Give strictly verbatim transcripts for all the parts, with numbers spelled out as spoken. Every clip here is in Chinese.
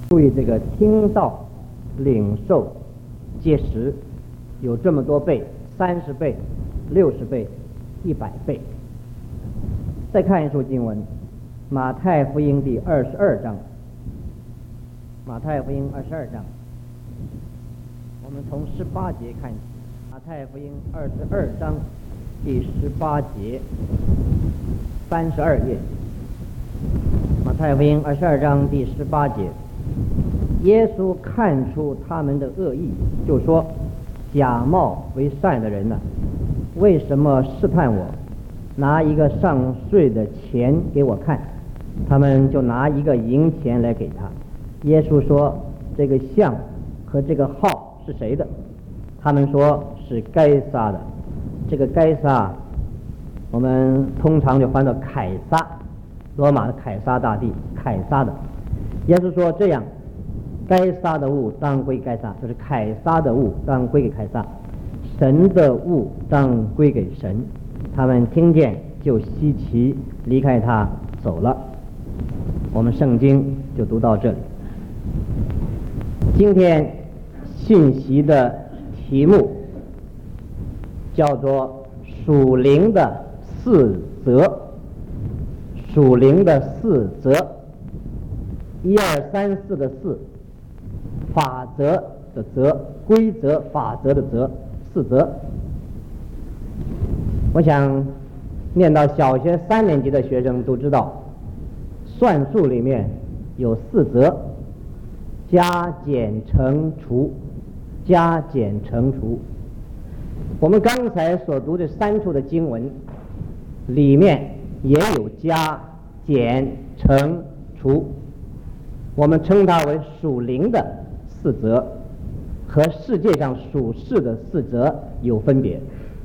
注意这个听到、领受、结识，有这么多倍，三十倍、六十倍、一百倍。再看一处经文，马太福音第二十二章。马太福音二十二章，我们从十八节看起。马太福音二十二章第十八节，三十二页。马太福音二十二章第十八节，耶稣看出他们的恶意，就说：假冒为善的人呢、啊，为什么试探我？拿一个上税的钱给我看。他们就拿一个银钱来给他。耶稣说：这个像和这个号是谁的？他们说是该撒的。这个该撒我们通常就翻到凯撒，罗马的凯撒大帝，凯撒的。耶稣说：这样，该撒的物当归该撒，就是凯撒的物当归给凯撒，神的物当归给神。他们听见就稀奇，离开他走了。我们圣经就读到这里。今天信息的题目叫做属灵的四则，属灵的四则，一二三四的四，法则的则，规则法则的则，四则。我想念到小学三年级的学生都知道，算术里面有四则：加减乘除，加减乘除。我们刚才所读的三处的经文里面也有加减乘除，我们称它为属灵的四则，和世界上属世的四则有分别。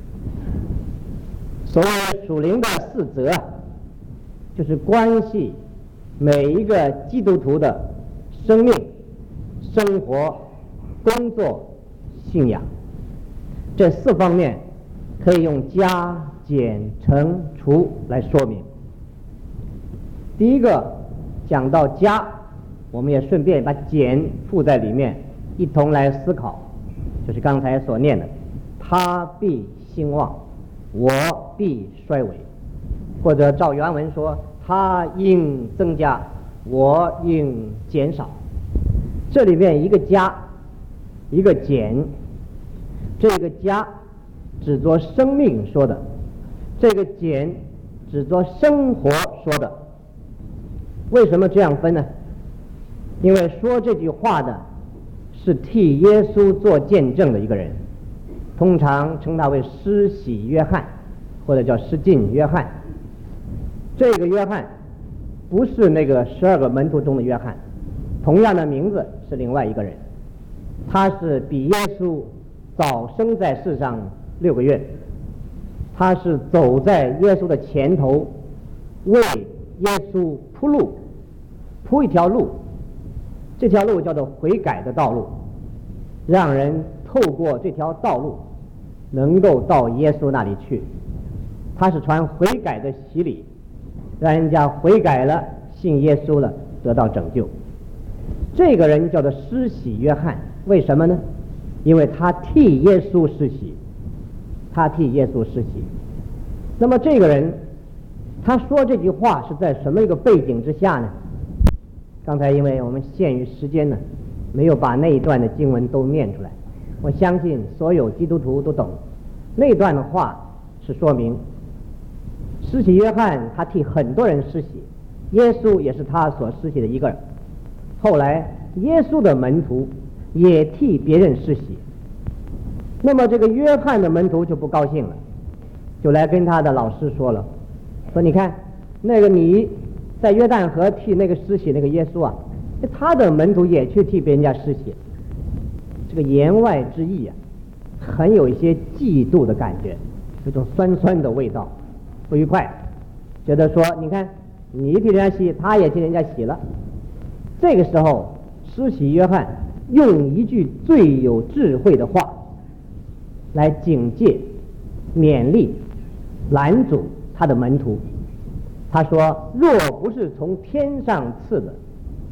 所谓属灵的四则啊，就是关系每一个基督徒的生命、生活、工作、信仰，这四方面可以用加减乘除来说明。第一个讲到加，我们也顺便把减附在里面，一同来思考，就是刚才所念的：他必兴旺，我必衰微。或者照原文说：他应增加，我应减少。这里面一个加，一个减。这个加只做生命说的，这个减只做生活说的。为什么这样分呢？因为说这句话的是替耶稣做见证的一个人，通常称他为施洗约翰，或者叫施浸约翰。这个约翰不是那个十二个门徒中的约翰，同样的名字是另外一个人。他是比耶稣早生在世上六个月，他是走在耶稣的前头，为耶稣铺路，铺一条路。这条路叫做悔改的道路，让人透过这条道路能够到耶稣那里去。他是传悔改的洗礼，让人家悔改了，信耶稣了，得到拯救。这个人叫做施洗约翰，为什么呢？因为他替耶稣施洗，他替耶稣施洗。那么这个人他说这句话是在什么一个背景之下呢？刚才因为我们限于时间呢，没有把那一段的经文都念出来。我相信所有基督徒都懂。那段的话是说明施洗约翰他替很多人施洗，耶稣也是他所施洗的一个人。后来耶稣的门徒也替别人施洗。那么这个约翰的门徒就不高兴了，就来跟他的老师说了，说你看那个你在约旦河替那个施洗那个耶稣啊，他的门徒也去替别人家施洗。这个言外之意啊，很有一些嫉妒的感觉，有种酸酸的味道，不愉快，觉得说你看你替人家洗，他也替人家洗了。这个时候施洗约翰用一句最有智慧的话来警戒、勉励、拦阻他的门徒。他说：若不是从天上赐的，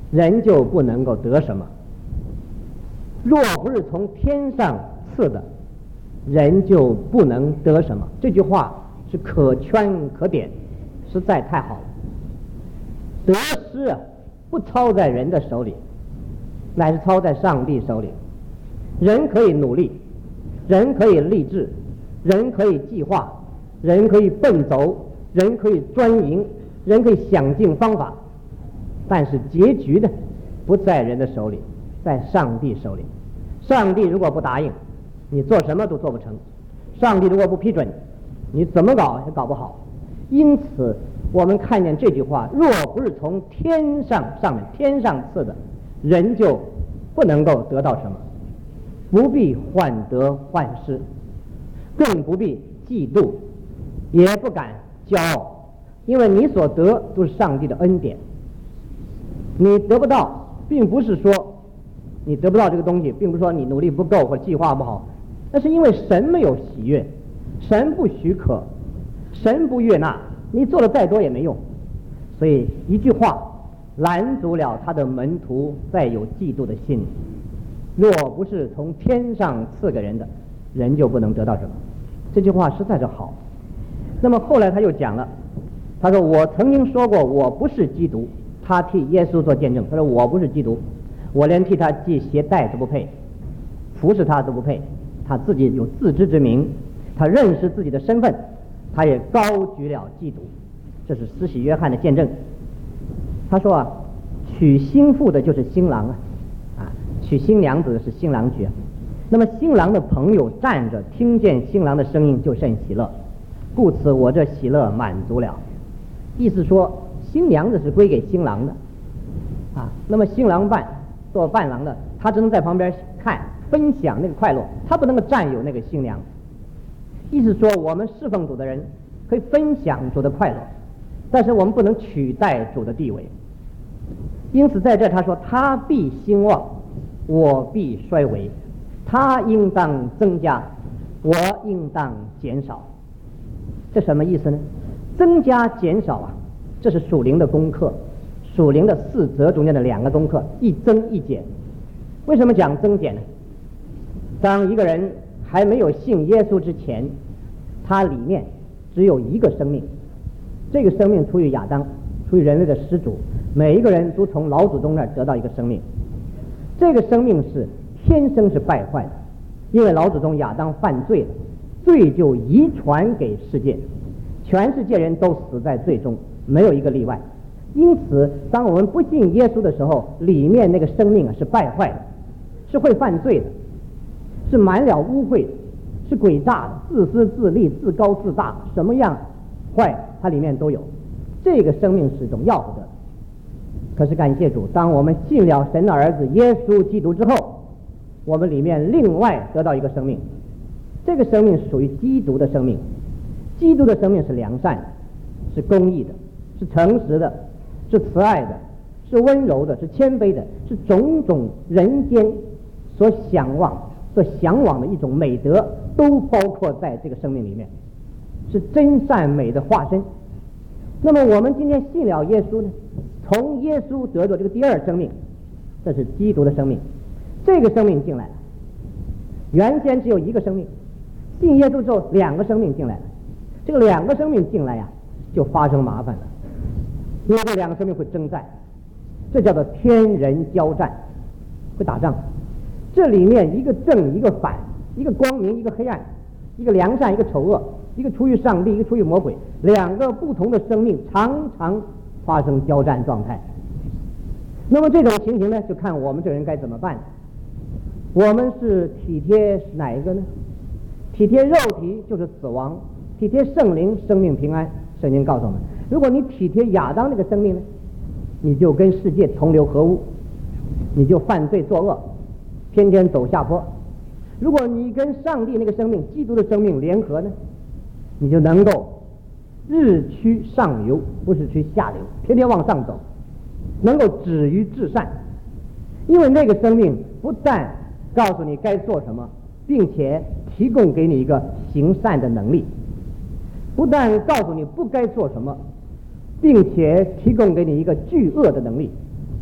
人就不能够得什么。若不是从天上赐的，人就不能得什么。这句话是可圈可点，实在太好了。得失啊，不操在人的手里，乃是操在上帝手里。人可以努力，人可以立志，人可以计划，人可以奔走，人可以专营，人可以想尽方法，但是结局呢，不在人的手里，在上帝手里。上帝如果不答应，你做什么都做不成；上帝如果不批准，你怎么搞也搞不好。因此我们看见这句话，若不是从天上上面天上赐的，人就不能够得到什么。不必患得患失，更不必嫉妒，也不敢骄傲，因为你所得都是上帝的恩典。你得不到，并不是说你得不到这个东西，并不是说你努力不够或计划不好，那是因为神没有喜悦，神不许可，神不悦纳，你做的再多也没用。所以一句话拦阻了他的门徒再有嫉妒的心。若不是从天上赐给人的，人就不能得到什么。这句话实在是好。那么后来他又讲了，他说我曾经说过我不是基督，他替耶稣做见证，他说我不是基督，我连替他系鞋带都不配，服侍他都不配。他自己有自知之明，他认识自己的身份，他也高举了基督。这是施洗约翰的见证。他说啊，娶新妇的就是新郎啊，啊，娶新娘子是新郎娶啊。那么新郎的朋友站着，听见新郎的声音就甚喜乐，故此我这喜乐满足了。意思说新娘子是归给新郎的啊，那么新郎伴做伴郎的，他只能在旁边看分享那个快乐，他不能够占有那个新娘。意思说我们侍奉主的人可以分享主的快乐，但是我们不能取代主的地位。因此在这他说他必兴旺，我必衰微，他应当增加，我应当减少。这什么意思呢？增加减少啊，这是属灵的功课，属灵的四则中间的两个功课，一增一减。为什么讲增减呢？当一个人还没有信耶稣之前，他里面只有一个生命，这个生命出于亚当，出于人类的始祖，每一个人都从老祖宗那儿得到一个生命。这个生命是天生是败坏的，因为老祖宗亚当犯罪了，罪就遗传给世界，全世界人都死在罪中，没有一个例外。因此当我们不信耶稣的时候，里面那个生命啊是败坏的，是会犯罪的，是满了污秽的，是诡诈的，自私自利，自高自大，什么样坏它里面都有。这个生命是一种要不得的。可是感谢主，当我们信了神的儿子耶稣基督之后，我们里面另外得到一个生命，这个生命属于基督的生命。基督的生命是良善的，是公义的，是诚实的，是慈爱的，是温柔的，是谦卑的，是种种人间所向往所向往的一种美德都包括在这个生命里面，是真善美的化身。那么我们今天信了耶稣呢，从耶稣得到这个第二生命，这是基督的生命。这个生命进来了，原先只有一个生命，信耶稣之后两个生命进来了。这个两个生命进来呀、啊，就发生麻烦了，因为这两个生命会征战，这叫做天人交战，会打仗。这里面一个正一个反，一个光明一个黑暗，一个良善一个丑恶，一个出于上帝一个出于魔鬼，两个不同的生命常常发生交战状态。那么这种情形呢，就看我们这人该怎么办。我们是体贴哪一个呢？体贴肉体就是死亡，体贴圣灵生命平安。圣经告诉我们，如果你体贴亚当那个生命呢，你就跟世界同流合污，你就犯罪作恶，天天走下坡。如果你跟上帝那个生命基督的生命联合呢，你就能够日趋上游，不是趋下流，天天往上走，能够止于至善。因为那个生命不但告诉你该做什么，并且提供给你一个行善的能力，不但告诉你不该做什么，并且提供给你一个惧恶的能力。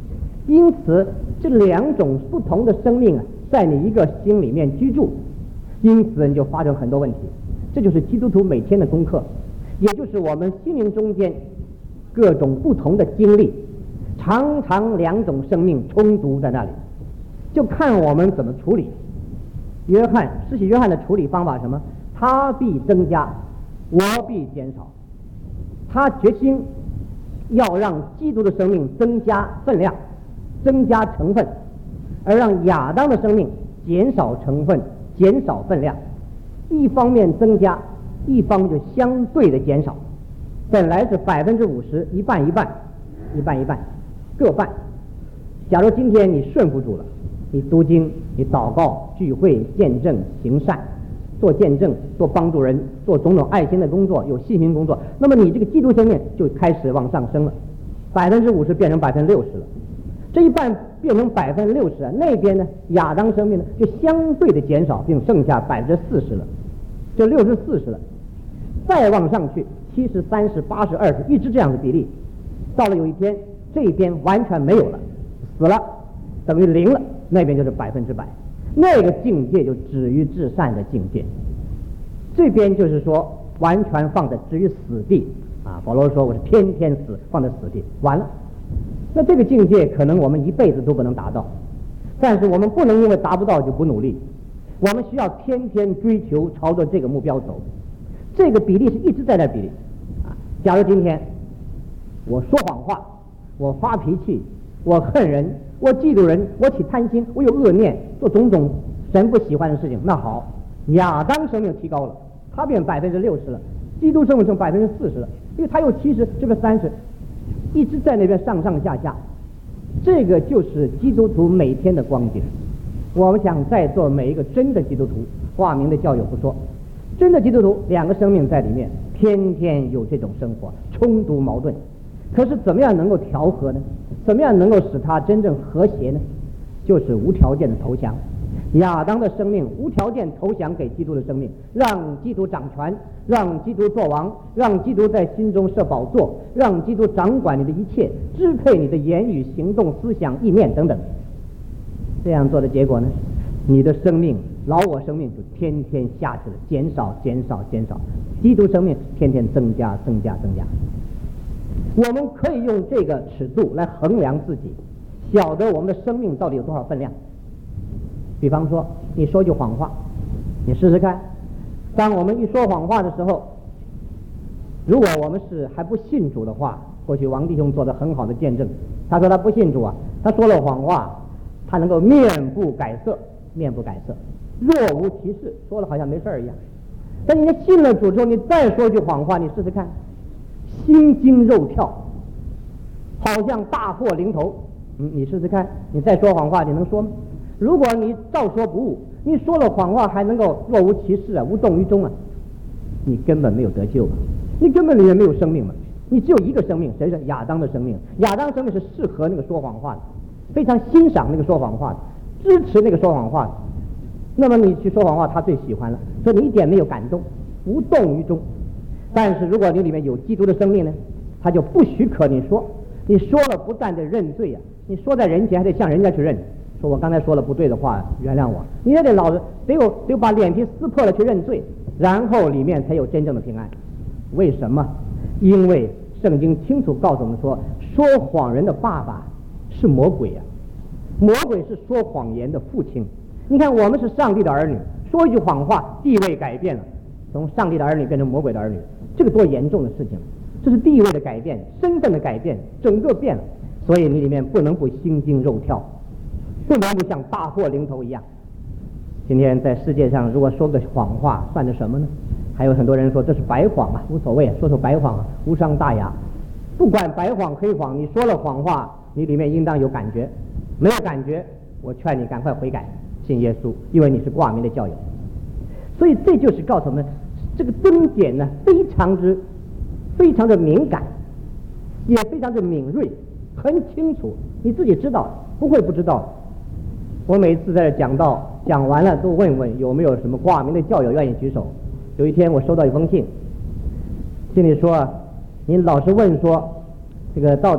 因此这两种不同的生命啊，在你一个心里面居住，因此你就发生很多问题。这就是基督徒每天的功课，也就是我们心灵中间各种不同的经历，常常两种生命冲突在那里，就看我们怎么处理。约翰施洗约翰的处理方法是什么？他必增加，我必减少。他决心要让基督的生命增加分量，增加成分，而让亚当的生命减少成分，减少分量。一方面增加，一方面就相对的减少。本来是百分之五十，一半一半，一半一半，各半。假如今天你顺服主了，你读经，你祷告、聚会、见证、行善，做见证，做帮助人，做种种爱心的工作，有细心工作，那么你这个基督生命就开始往上升了，百分之五十变成百分之六十了。这一半变成百分之六十，那边呢，亚当生命呢就相对的减少，并剩下百分之四十了，就六十四十了。再往上去，七十、三十、八十、二十，一直这样的比例，到了有一天，这边完全没有了，死了，等于零了，那边就是百分之百，那个境界就止于至善的境界。这边就是说，完全放在置于死地啊。保罗说我是天天死，放在死地，完了。那这个境界可能我们一辈子都不能达到，但是我们不能因为达不到就不努力，我们需要天天追求，朝着这个目标走。这个比例是一直在那比例啊。假如今天我说谎话，我发脾气，我恨人，我嫉妒人，我起贪心，我有恶念，做种种神不喜欢的事情，那好，亚当生命提高了，他变百分之六十了，基督生命成百分之四十了，因为他有七十，这个三十，一直在那边上上下下。这个就是基督徒每天的光景。我们想在座每一个真的基督徒，化名的教友不说，真的基督徒两个生命在里面，天天有这种生活，冲突矛盾。可是怎么样能够调和呢？怎么样能够使它真正和谐呢？就是无条件的投降。亚当的生命无条件投降给基督的生命，让基督掌权，让基督做王，让基督在心中设宝座，让基督掌管你的一切，支配你的言语、行动、思想、意念等等。这样做的结果呢，你的生命老我生命就天天下去了，减少减少减少，基督生命天天增加增加增加。我们可以用这个尺度来衡量自己，晓得我们的生命到底有多少分量。比方说你说句谎话，你试试看，当我们一说谎话的时候，如果我们是还不信主的话，过去王弟兄做的很好的见证，他说他不信主啊，他说了谎话，他能够面不改色，面不改色，若无其事，说了好像没事儿一样。但你信了主之后，你再说句谎话，你试试看，心惊肉跳，好像大祸临头。嗯，你试试看，你再说谎话，你能说吗？如果你照说不误，你说了谎话还能够若无其事啊，无动于衷啊，你根本没有得救啊，你根本里面没有生命嘛。你只有一个生命，谁是亚当的生命？亚当生命是适合那个说谎话的，非常欣赏那个说谎话的，支持那个说谎话的。那么你去说谎话，他最喜欢了，所以你一点没有感动，无动于衷。但是如果你里面有基督的生命呢，他就不许可你说，你说了不但得认罪啊，你说在人前还得向人家去认，说我刚才说了不对的话，原谅我，你也得老得有得有把脸皮撕破了去认罪，然后里面才有真正的平安。为什么？因为圣经清楚告诉我们说，说谎人的爸爸是魔鬼啊，魔鬼是说谎言的父亲。你看我们是上帝的儿女，说一句谎话，地位改变了，从上帝的儿女变成魔鬼的儿女，这个多严重的事情！这是地位的改变，身份的改变，整个变了。所以你里面不能不心惊肉跳，不能不像大祸临头一样。今天在世界上，如果说个谎话，算是什么呢？还有很多人说这是白谎啊，无所谓，说说白谎啊，无伤大雅。不管白谎黑谎，你说了谎话，你里面应当有感觉，没有感觉，我劝你赶快悔改，信耶稣，因为你是挂名的教友。所以这就是告诉我们，这个灯点呢，非常之非常的敏感，也非常的敏锐，很清楚，你自己知道，不会不知道。我每次在这讲道讲完了，都问问有没有什么挂名的教友愿意举手。有一天我收到一封信，信里说您老是问说这个到底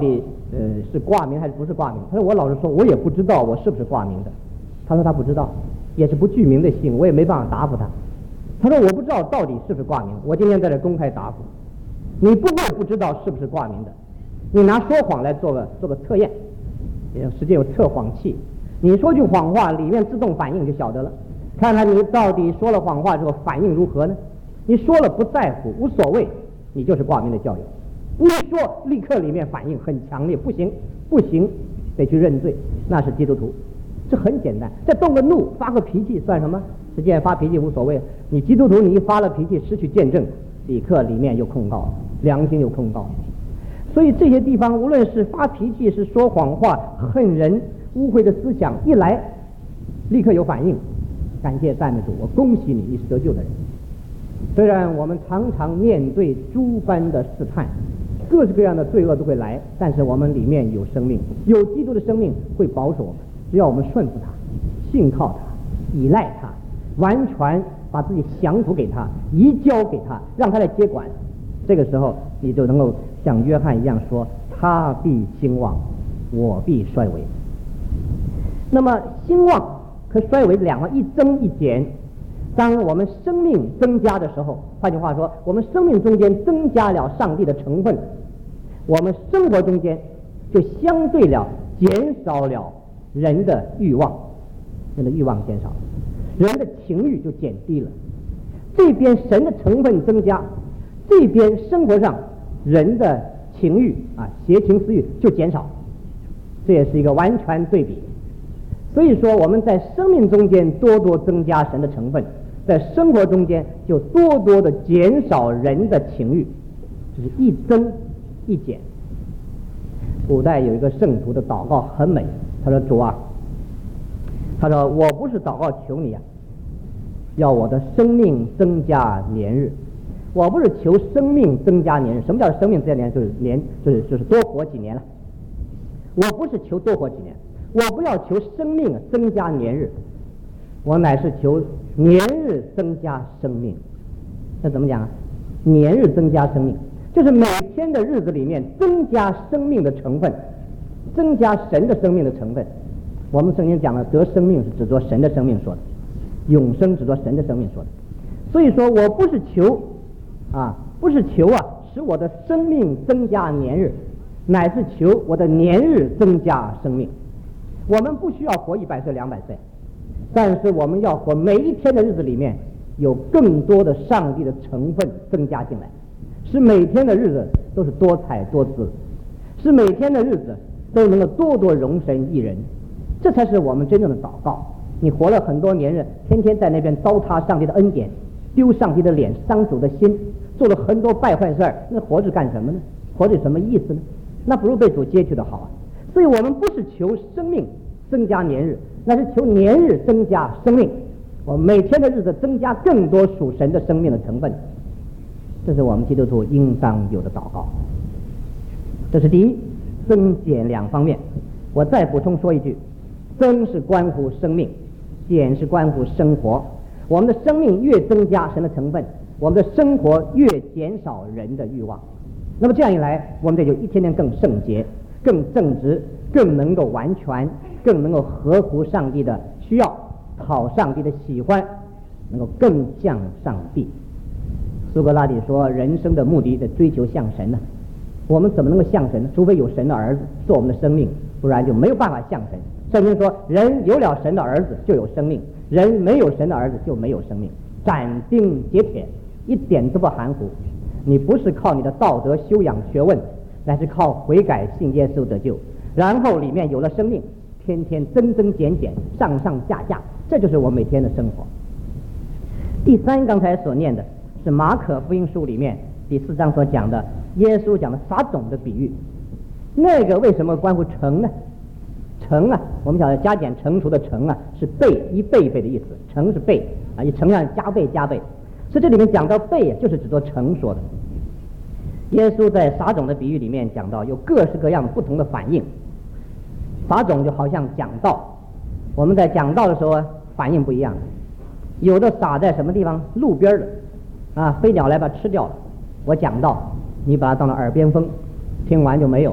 呃，是挂名还是不是挂名？他说我老实说，我也不知道我是不是挂名的。他说他不知道，也是不具名的信，我也没办法答复他。他说我不知道到底是不是挂名，我今天在这公开答复。你不会不知道是不是挂名的，你拿说谎来做个做个测验，实际有测谎器，你说句谎话，里面自动反应就晓得了，看看你到底说了谎话之后反应如何呢？你说了不在乎无所谓，你就是挂名的教友。你说立刻里面反应很强烈，不行不行，得去认罪，那是基督徒。这很简单，再动个怒发个脾气算什么？实际上发脾气无所谓，你基督徒你一发了脾气失去见证，立刻里面又控告，良心又控告。所以这些地方无论是发脾气是说谎话恨人污秽的思想一来立刻有反应，感谢赞美主，我恭喜你，你是得救的人。虽然我们常常面对诸般的试探，各式各样的罪恶都会来，但是我们里面有生命，有基督的生命会保守我们，只要我们顺服他，信靠他，依赖他，完全把自己降服给他，移交给他，让他来接管。这个时候你就能够像约翰一样说，他必兴旺，我必衰微。那么兴旺和衰微两个一增一减，当我们生命增加的时候，换句话说，我们生命中间增加了上帝的成分，我们生活中间就相对了减少了人的欲望，人的欲望减少了，人的情欲就减低了。这边神的成分增加，这边生活上人的情欲啊，邪情私欲就减少，这也是一个完全对比。所以说我们在生命中间多多增加神的成分，在生活中间就多多的减少人的情欲，就是一增一减。古代有一个圣徒的祷告很美，他说主啊，他说我不是祷告求你啊，要我的生命增加年日，我不是求生命增加年日。什么叫生命增加年日？就是年，就是就是多活几年了。我不是求多活几年，我不要求生命增加年日，我乃是求年日增加生命。这怎么讲啊？年日增加生命，就是每天的日子里面增加生命的成分，增加神的生命的成分。我们圣经讲了，得生命是指着神的生命说的，永生指着神的生命说的。所以说我不是求啊，不是求啊，使我的生命增加年日，乃是求我的年日增加生命。我们不需要活一百岁、两百岁，但是我们要活每一天的日子里面有更多的上帝的成分增加进来，使每天的日子都是多彩多姿，使每天的日子都能够多多容神益人。这才是我们真正的祷告。你活了很多年日，天天在那边糟蹋上帝的恩典，丢上帝的脸，伤主的心，做了很多败坏事儿，那活着干什么呢？活着有什么意思呢？那不如被主接去的好啊。所以我们不是求生命增加年日，那是求年日增加生命。我们每天的日子增加更多属神的生命的成分，这是我们基督徒应当有的祷告。这是第一，增减两方面。我再补充说一句，增是关乎生命，减是关乎生活。我们的生命越增加神的成分，我们的生活越减少人的欲望。那么这样一来，我们这就一天天更圣洁，更正直，更能够完全，更能够合乎上帝的需要，讨上帝的喜欢，能够更像上帝。苏格拉底说，人生的目的在追求像神呢。我们怎么能够像神呢？除非有神的儿子做我们的生命，不然就没有办法像神。圣经说，人有了神的儿子就有生命，人没有神的儿子就没有生命。斩钉截铁，一点都不含糊。你不是靠你的道德修养学问，乃是靠悔改信耶稣得救，然后里面有了生命，天天增增减减，上上下下，这就是我每天的生活。第三，刚才所念的是马可福音书里面第四章所讲的，耶稣讲的撒种的比喻。那个为什么关乎成呢？成啊，我们晓得加减乘除的乘啊是倍，一倍一倍的意思，乘是倍啊，一乘上加倍加倍。所以这里面讲到倍，就是指着乘说的。耶稣在撒种的比喻里面讲到有各式各样不同的反应。撒种就好像讲道，我们在讲道的时候反应不一样，有的撒在什么地方？路边的啊，飞鸟来把它吃掉了。我讲道，你把它当了耳边风，听完就没有了。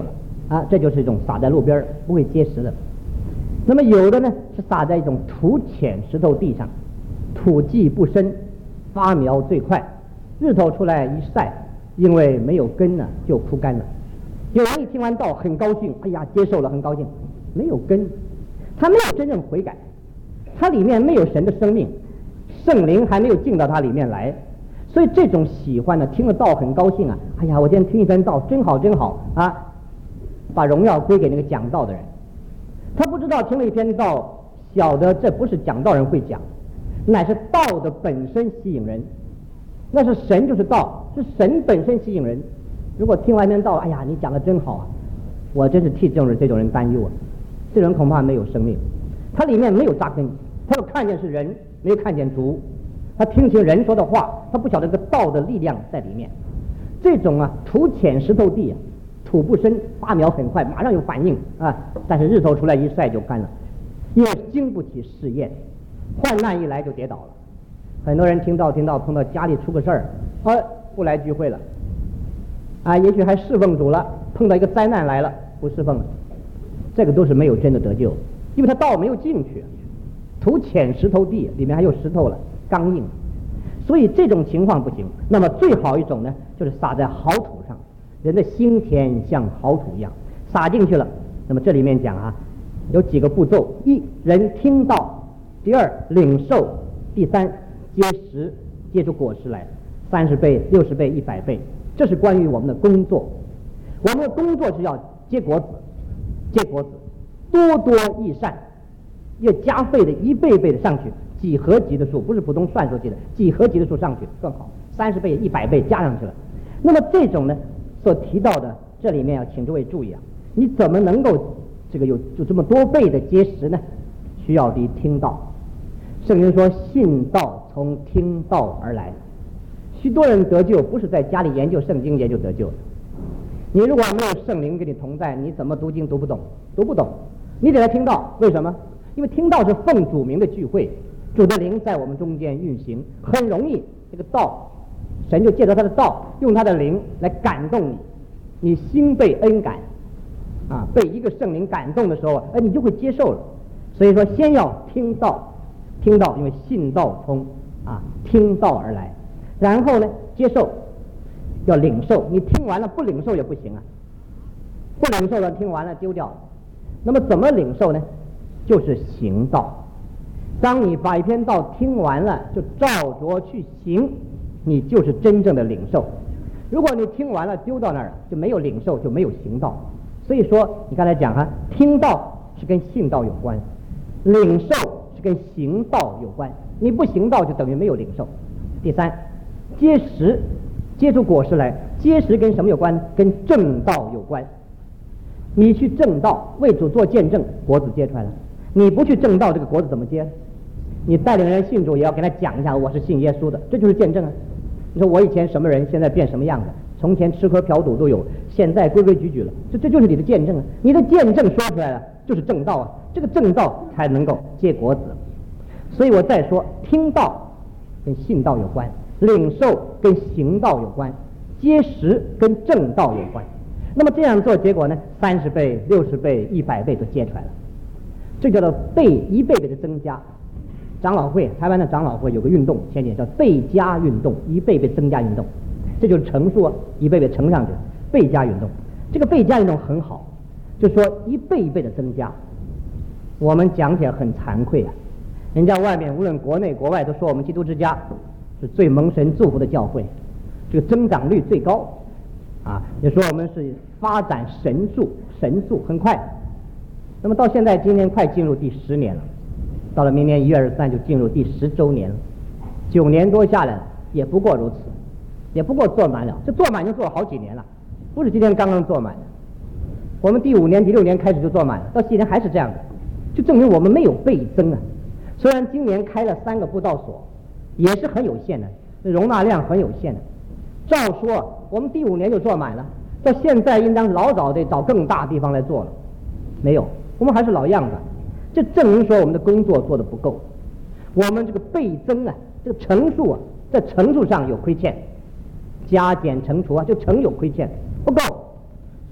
啊，这就是一种撒在路边不会结实的。那么有的呢是撒在一种土浅石头地上，土迹不深，发苗最快，日头出来一晒，因为没有根呢就枯干了。有人一听完道很高兴，哎呀接受了很高兴，没有根，他没有真正悔改，他里面没有神的生命，圣灵还没有进到他里面来，所以这种喜欢呢，听了道很高兴啊，哎呀我今天听一番道真好真好啊，把荣耀归给那个讲道的人。他不知道听了一篇道，晓得这不是讲道人会讲，乃是道的本身吸引人，那是神就是道，是神本身吸引人。如果听完一篇道，哎呀你讲的真好啊，我真是替这种人这种人担忧啊，这人恐怕没有生命，他里面没有扎根，他又看见是人，没有看见主，他听清人说的话，他不晓得这个道的力量在里面。这种啊土浅石头地啊，土不深，发苗很快，马上有反应啊，但是日头出来一晒就干了，因为经不起试验，患难一来就跌倒了。很多人听到听到碰到家里出个事儿，啊不来聚会了，啊也许还侍奉主了，碰到一个灾难来了不侍奉了，这个都是没有真的得救，因为他道没有进去，土浅石头地里面还有石头了，刚硬，所以这种情况不行。那么最好一种呢，就是撒在好土上，人的心田像好土一样，撒进去了。那么这里面讲啊，有几个步骤：一人听到，第二领受，第三结实，结出果实来，三十倍、六十倍、一百倍。这是关于我们的工作。我们的工作是要结果子，结果子，多多益善，要加倍的一倍倍的上去，几何级的数，不是普通算数级的，几何级的数上去更好，三十倍、一百倍加上去了。那么这种呢，所提到的，这里面要请诸位注意啊，你怎么能够这个有有这么多倍的结实呢？需要的听道。圣经说，信道从听道而来。许多人得救不是在家里研究圣经研究得救的。你如果没有圣灵跟你同在，你怎么读经读不懂？读不懂，你得来听道。为什么？因为听道是奉主名的聚会，主的灵在我们中间运行，很容易这个道，神就借着他的道，用他的灵来感动你，你心被恩感啊，被一个圣灵感动的时候啊，哎，你就会接受了。所以说，先要听道，听道，因为信道从啊听道而来，然后呢，接受，要领受。你听完了不领受也不行啊，不领受了，听完了丢掉了。那么怎么领受呢？就是行道。当你把一篇道听完了，就照着去行，你就是真正的领受。如果你听完了丢到那儿，就没有领受，就没有行道。所以说，你刚才讲哈，听道是跟信道有关，领受是跟行道有关。你不行道，就等于没有领受。第三，结实，结出果实来。结实跟什么有关？跟正道有关。你去正道，为主做见证，果子结出来了。你不去正道，这个果子怎么结？你带领人信主，也要给他讲一下，我是信耶稣的，这就是见证啊。你说我以前什么人，现在变什么样子？从前吃喝嫖赌都有，现在规规矩矩了，这这就是你的见证啊！你的见证说出来了，就是正道啊！这个正道才能够结果子。所以我再说，听道跟信道有关，领受跟行道有关，结实跟正道有关。那么这样做，结果呢，三十倍、六十倍、一百倍都结出来了，这叫做倍一倍倍的增加。长老会，台湾的长老会有个运动，前几年叫倍加运动，一倍倍增加运动，这就是乘数，一倍倍乘上去，倍加运动。这个倍加运动很好，就说一倍一倍的增加。我们讲起来很惭愧啊，人家外面无论国内国外都说我们基督之家是最蒙神祝福的教会，这个增长率最高啊，也说我们是发展神速，神速很快。那么到现在，今年快进入第十年了。到了明年一月二十三就进入第十周年了，九年多下来了，也不过如此，也不过做满了。这做满已经做了好几年了，不是今天刚刚做满的。我们第五年、第六年开始就做满了，到今年还是这样的，就证明我们没有倍增啊。虽然今年开了三个布道所，也是很有限的，容纳量很有限的。照说我们第五年就做满了，到现在应当老早得找更大地方来做了，没有，我们还是老样子。这证明说我们的工作做得不够，我们这个倍增啊，这个乘数啊，在乘数上有亏欠，加减乘除啊，就乘有亏欠不够，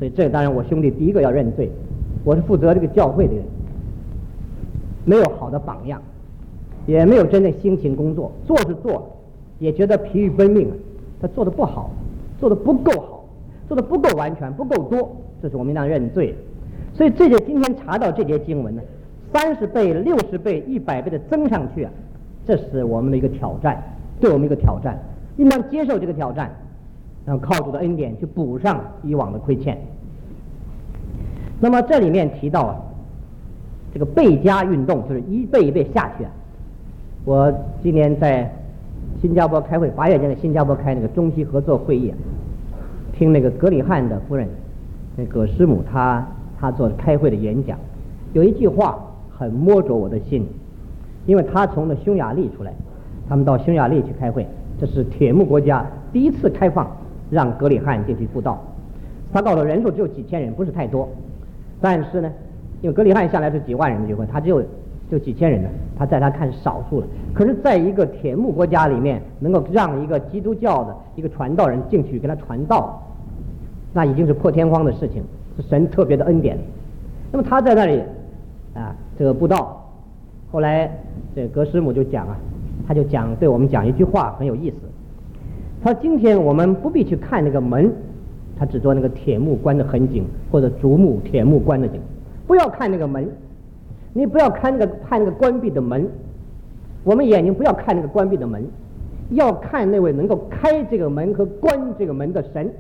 所以这个当然我兄弟第一个要认罪，我是负责这个教会的人，没有好的榜样，也没有真正辛勤工作，做是做了，也觉得疲于奔命啊，他做的不好，做的不够好，做的不够完全，不够多，这是我们应当认罪。所以这节今天查到这节经文呢，三十倍、六十倍、一百倍的增上去啊，这是我们的一个挑战，对我们一个挑战，应当接受这个挑战，然后靠主的恩典去补上以往的亏欠。那么这里面提到啊，这个倍加运动就是一倍一倍下去啊。我今年在新加坡开会，八月间在新加坡开那个中西合作会议啊，听那个格里汉的夫人，那葛师母她她做开会的演讲，有一句话很摸着我的心，因为她从那匈牙利出来，他们到匈牙利去开会，这是铁幕国家第一次开放让格里汉进去布道。他告诉人数只有几千人，不是太多，但是呢，因为格里汉下来是几万人的聚会，他只有就几千人呢，他在他看是少数了。可是，在一个铁幕国家里面，能够让一个基督教的一个传道人进去跟他传道，那已经是破天荒的事情，是神特别的恩典。那么他在那里啊，这个布道，后来这个格师母就讲啊，他就讲对我们讲一句话很有意思。他说今天我们不必去看那个门，他只做那个铁幕关的痕景，或者竹木铁幕关的景，不要看那个门，你不要看那个看那个关闭的门，我们眼睛不要看那个关闭的门，要看那位能够开这个门和关这个门的神。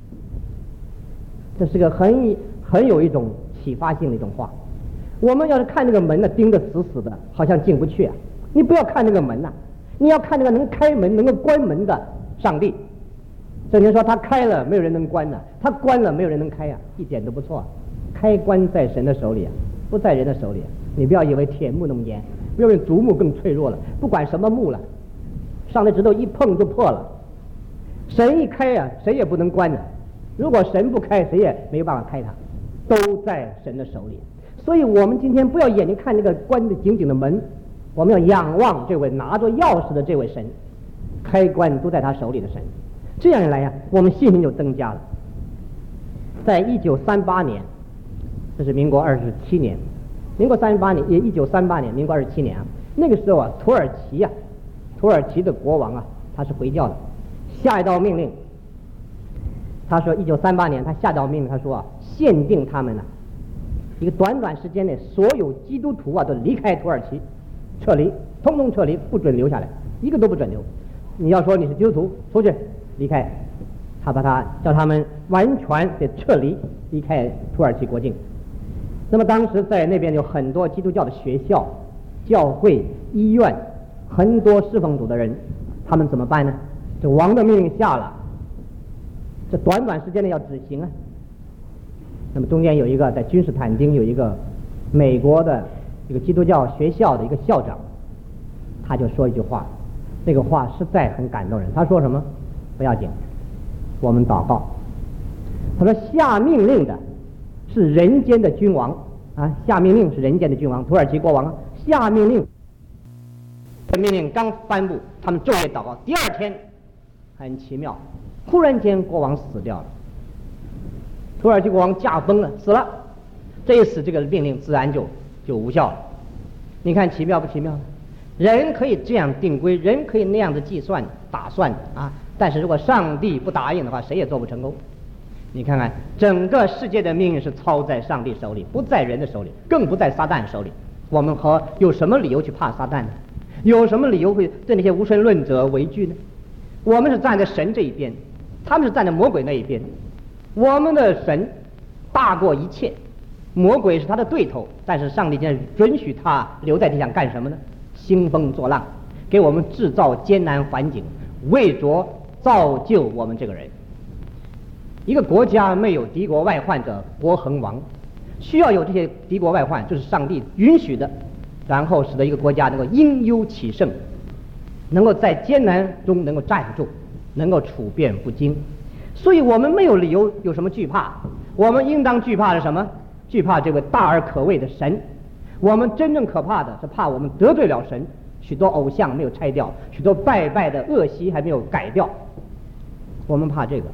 这是个很很有一种启发性的一种话。我们要是看那个门呢，盯得死死的，好像进不去啊。你不要看那个门呐、啊，你要看那个能开门、能够关门的上帝。圣经说他开了，没有人能关呢、啊；他关了，没有人能开呀、啊，一点都不错、啊。开关在神的手里啊，不在人的手里、啊。你不要以为铁木那么严，不要以为竹木更脆弱了，不管什么木了，上帝指头一碰就破了。神一开呀、啊，谁也不能关的。如果神不开，谁也没有办法开它，都在神的手里。所以我们今天不要眼睛看那个关得紧紧的门，我们要仰望这位拿着钥匙的这位神，开关都在他手里的神。这样一来呀、啊，我们信心就增加了。在一九三八年，这是民国二十七年，民国三十八年也一九三八年，民国二十七年啊，那个时候啊，土耳其啊，土耳其的国王啊，他是回教的，下一道命令，他说一九三八年他下道命令，他说啊，限定他们呢、啊，一个短短时间内，所有基督徒啊都离开土耳其，撤离，通通撤离，不准留下来，一个都不准留。你要说你是基督徒，出去离开，他把他叫他们完全得撤离，离开土耳其国境。那么当时在那边有很多基督教的学校、教会、医院，很多侍奉主的人，他们怎么办呢？这王的命令下了，这短短时间内要执行啊。那么中间有一个在君士坦丁有一个美国的一个基督教学校的一个校长，他就说一句话，这个话实在很感动人。他说什么？不要紧，我们祷告。他说下命令的是人间的君王啊，下命令是人间的君王，土耳其国王啊，下命令。这命令刚颁布，他们昼夜祷告，第二天很奇妙，忽然间国王死掉了。土耳其国王驾崩了，死了。这一死，这个命令自然就就无效了。你看奇妙不奇妙？人可以这样定规，人可以那样子计算打算啊，但是如果上帝不答应的话，谁也做不成功。你看看，整个世界的命运是操在上帝手里，不在人的手里，更不在撒旦手里。我们和有什么理由去怕撒旦呢？有什么理由会对那些无神论者为惧呢？我们是站在神这一边，他们是站在魔鬼那一边。我们的神大过一切，魔鬼是他的对头，但是上帝竟然准许他留在地上干什么呢？兴风作浪，给我们制造艰难环境，为着造就我们这个人。一个国家没有敌国外患者，国恒亡。需要有这些敌国外患，就是上帝允许的，然后使得一个国家能够因忧起胜，能够在艰难中能够站住，能够处变不惊。所以我们没有理由有什么惧怕，我们应当惧怕的什么？惧怕这位大而可畏的神。我们真正可怕的是怕我们得罪了神，许多偶像没有拆掉，许多拜拜的恶习还没有改掉，我们怕这个。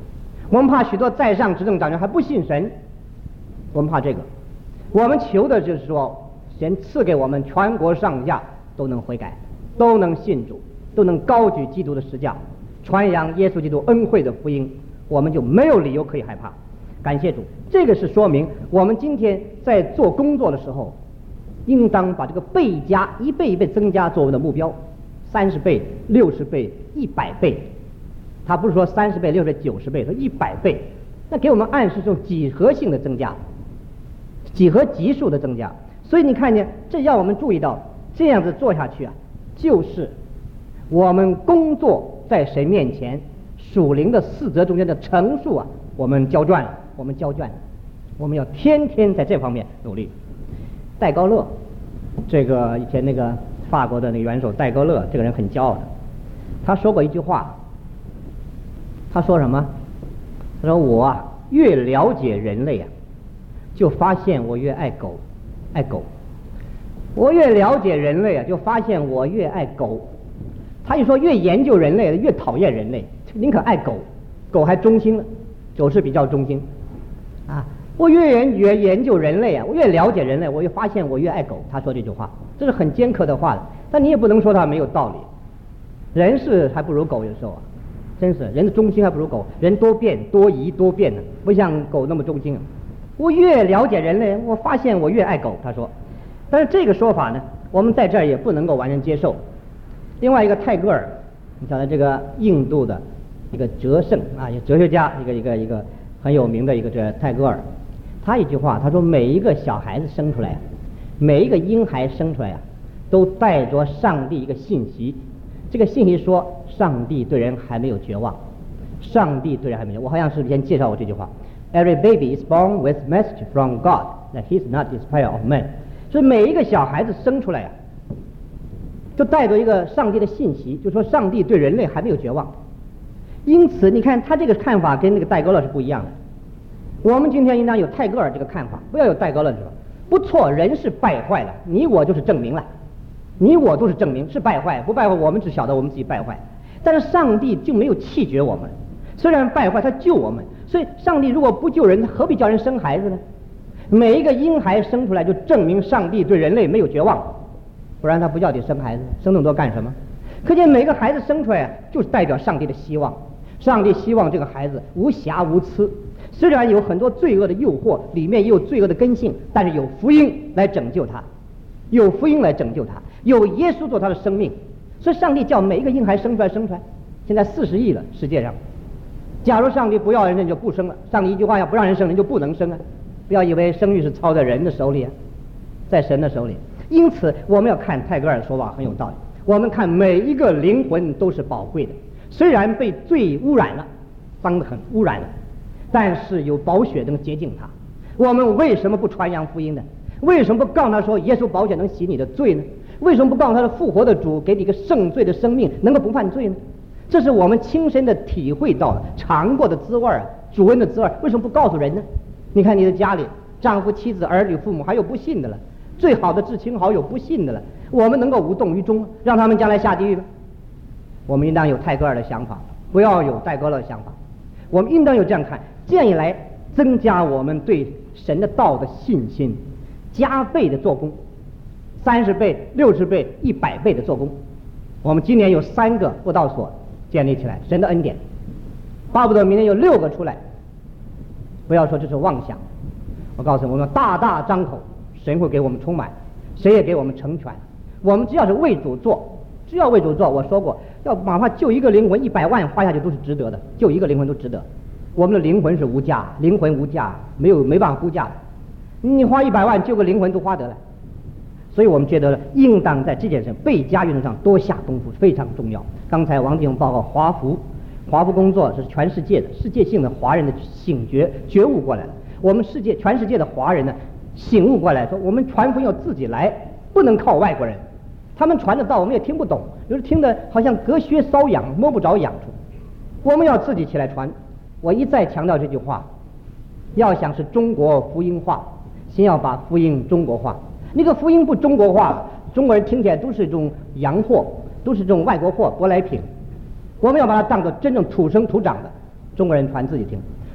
我们怕许多在上执政掌权还不信神，我们怕这个。我们求的就是说，神赐给我们全国上下都能悔改，都能信主，都能高举基督的十架，传扬耶稣基督恩惠的福音，我们就没有理由可以害怕。感谢主，这个是说明我们今天在做工作的时候，应当把这个倍加一倍一倍增加作为的目标，三十倍、六十倍、一百倍。他不是说三十倍、六十倍、九十倍，说一百倍，那给我们暗示这种几何性的增加，几何级数的增加。所以你看见，这让我们注意到，这样子做下去啊，就是我们工作在神面前属灵的四则中间的成数啊，我们交卷了，我们交卷了，我们要天天在这方面努力。戴高乐，这个以前那个法国的那个元首戴高乐，这个人很骄傲的，他说过一句话。他说什么？他说我啊，越了解人类啊，就发现我越爱狗，爱狗。我越了解人类啊，就发现我越爱狗。他就说，越研究人类，越讨厌人类，宁可爱狗，狗还忠心了，狗是比较忠心啊。我越研越研究人类啊，我越了解人类，我越发现我越爱狗。他说这句话，这是很尖刻的话的，但你也不能说他没有道理。人是还不如狗，有时候啊。真是人的忠心还不如狗，人多变多疑多变呢，不像狗那么忠心啊。我越了解人类，我发现我越爱狗。他说，但是这个说法呢，我们在这儿也不能够完全接受。另外一个泰戈尔，你晓得这个印度的一个哲圣啊，一个哲学家，一个一个一个很有名的一个这泰戈尔，他一句话，他说每一个小孩子生出来，每一个婴孩生出来啊，都带着上帝一个信息。这个信息说，上帝对人还没有绝望，上帝对人还没有。我好像是以前介绍过这句话 ，Every baby is born with message from God that He is not despair of men。所以每一个小孩子生出来啊，就带着一个上帝的信息，就说上帝对人类还没有绝望。因此，你看他这个看法跟那个戴高乐是不一样的。我们今天应当有泰戈尔这个看法，不要有戴高乐这个。不错，人是败坏了，你我就是证明了。你我都是证明是败坏，不败坏我们只晓得我们自己败坏，但是上帝就没有弃绝我们，虽然败坏他救我们，所以上帝如果不救人，何必叫人生孩子呢？每一个婴孩生出来就证明上帝对人类没有绝望，不然他不叫你生孩子，生那么多干什么？可见每个孩子生出来就是代表上帝的希望，上帝希望这个孩子无瑕无疵，虽然有很多罪恶的诱惑，里面也有罪恶的根性，但是有福音来拯救他，有福音来拯救他，有耶稣做他的生命。所以上帝叫每一个婴孩生出来生出来，现在四十亿了世界上，假如上帝不要人，人就不生了，上帝一句话要不让人生，人就不能生啊！不要以为生育是操在人的手里啊，在神的手里。因此我们要看泰戈尔的说法很有道理，我们看每一个灵魂都是宝贵的，虽然被罪污染了，脏得很，污染了，但是有宝血能洁净它。我们为什么不传扬福音呢？为什么不告诉他说耶稣宝血能洗你的罪呢？为什么不告诉他的复活的主给你一个圣罪的生命，能够不犯罪呢？这是我们亲身的体会到了，尝过的滋味啊，主恩的滋味，为什么不告诉人呢？你看你的家里，丈夫、妻子、儿女、父母，还有不信的了，最好的至亲好友不信的了，我们能够无动于衷，让他们将来下地狱吗？我们应当有泰戈尔的想法，不要有戴高乐的想法。我们应当有这样看，这样一来，增加我们对神的道的信心，加倍的做工，三十倍、六十倍、一百倍的做工。我们今年有三个布道所建立起来，神的恩典，巴不得明年有六个出来。不要说这是妄想，我告诉你，我们大大张口，神会给我们充满，谁也给我们成全。我们只要是为主做，只要为主做，我说过，要哪怕救一个灵魂，一百万花下去都是值得的，救一个灵魂都值得。我们的灵魂是无价，灵魂无价，没有没办法估价的。你花一百万救个灵魂都花得了，所以我们觉得应当在这件事倍加运动上多下功夫，非常重要。刚才王弟兄报告华福，华福工作是全世界的世界性的华人的醒觉觉悟过来了。我们世界全世界的华人呢醒悟过来，说我们传福音要自己来，不能靠外国人。他们传的道我们也听不懂，有时听得好像隔靴搔痒，摸不着痒处。我们要自己起来传。我一再强调这句话，要想是中国福音化，先要把福音中国化。那个福音不中国化，中国人听起来都是这种洋货，都是这种外国货、舶来品。我们要把它当作真正土生土长的中国人传自己听。